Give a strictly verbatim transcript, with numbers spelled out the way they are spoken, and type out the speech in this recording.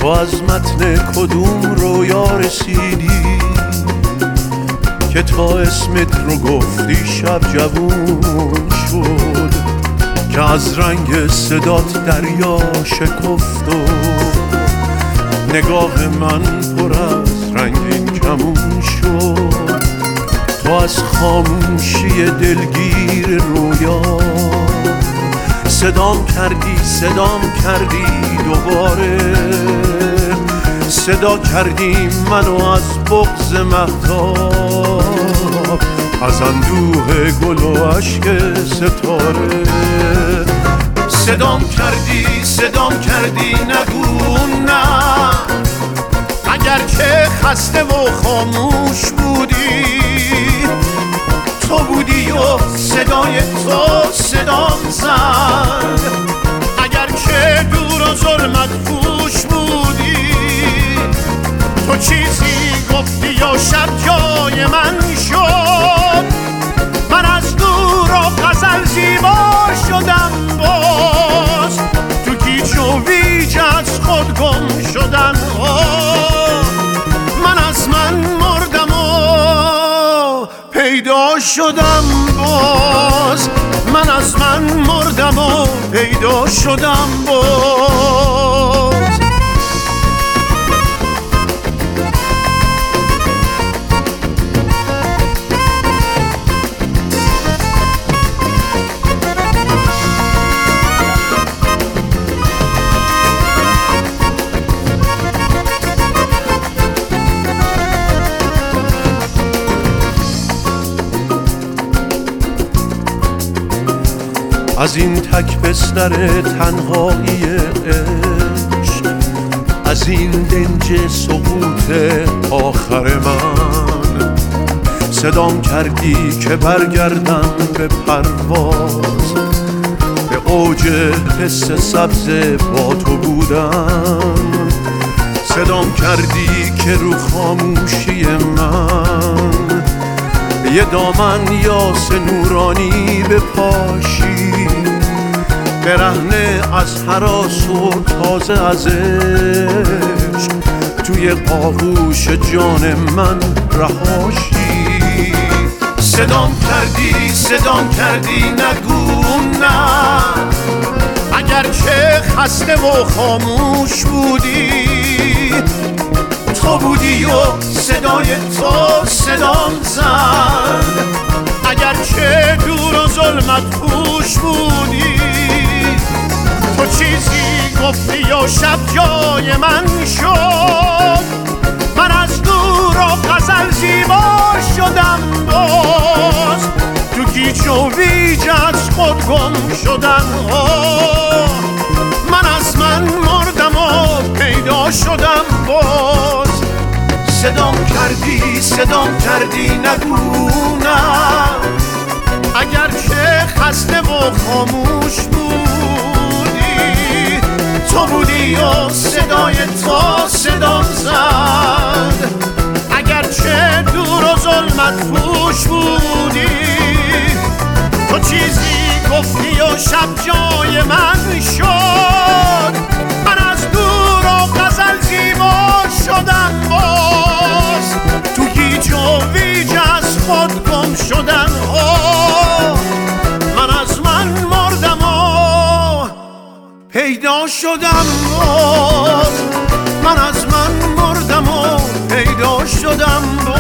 تو از متن کدوم رویا رسیدی که تا اسمت رو گفتی شب جوون شد، که از رنگ صدات دریا شکفت و نگاه من پر از رنگین کمون شد. تو از خاموشی دلگیر رویا صدام کردی صدام کردی دوباره، صدا کردی منو از بغض مهتاب، از اندوه گل و عشق ستاره. صدام کردی صدام کردی نگو نه، اگر که خسته و خاموش بودی، تو بودی و صدای تو صدام زد. اگر که دور و ظلمت پوش بودی، تو چیزی گفتی و شب جای من شد. من از دور و غزل زیبا شدم، باز تو گیج و ویج از خود گم شدم. من از من مردم و پیدا شدم باز، من از من مردم و پیدا شدم باز. از این تک بستر تنهایی عشق، از این دنج سقوط آخر من، صدام کردی که برگردم به پرواز، به اوج حس سبز با تو بودم. صدام کردی که رو خاموشی من یه دامن یاس نورانی بپاشی، برهنه از هراس و تازه از عشق توی آغوش جان من رهاشی. صدام کردی صدام کردی نگو نه، اگر که خسته و خاموش بودی، تو بودی و صدای تو صدام زد. اگر که دور و ظلمت پوش بودی، تو چیزی گفتی و شب جای من شد. من از دور و غزل زیبا شدم، باز تو گیج و ویج از خود گم شدم. من از من مردم و پیدا شدم باز. صدام کردی صدام کردی نگو نه، اگر که خسته و خاموش بودی، تو بودی و صدای تو صدام زد. اگر که دور و ظلمت پوش بودی، تو چیزی گفتی و شب جای من شد. من از دور و غزل زیبا شدم باز، تو گیج و ویج از خود گم شدم. من از من مردم و پیدا شدم باز، من از من مردم و پیدا شدم باز.